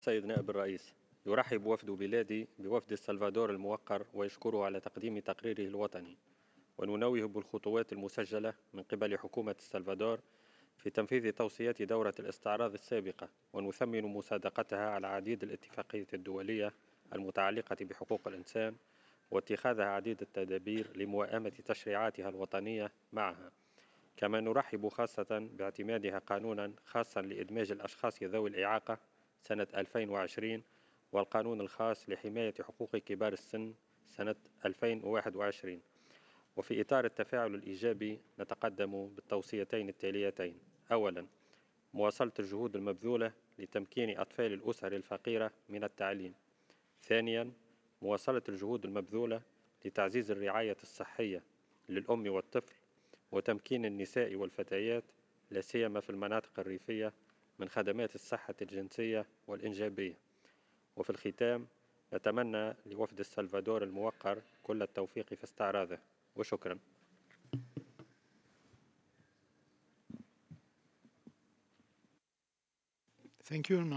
سيد نائب الرئيس، يرحب وفد بلادي بوفد السلفادور الموقر ويشكره على تقديم تقريره الوطني، وننوه بالخطوات المسجلة من قبل حكومة السلفادور في تنفيذ توصيات دورة الاستعراض السابقة، ونثمن مصادقتها على عديد الاتفاقيات الدولية المتعلقة بحقوق الإنسان واتخاذها عديد التدابير لموائمة تشريعاتها الوطنية معها. كما نرحب خاصة باعتمادها قانونا خاصا لإدماج الأشخاص ذوي الإعاقة سنة 2020 والقانون الخاص لحماية حقوق كبار السن سنة 2021. وفي إطار التفاعل الإيجابي نتقدم بالتوصيتين التاليتين: أولا، مواصلة الجهود المبذولة لتمكين أطفال الأسر الفقيرة من التعليم. ثانيا، مواصلة الجهود المبذولة لتعزيز الرعاية الصحية للأم والطفل وتمكين النساء والفتيات لا سيما في المناطق الريفية من خدمات الصحة الجنسية والإنجابية. وفي الختام، نتمنى لوفد السلفادور الموقر كل التوفيق في استعراضه، وشكرا. Thank you.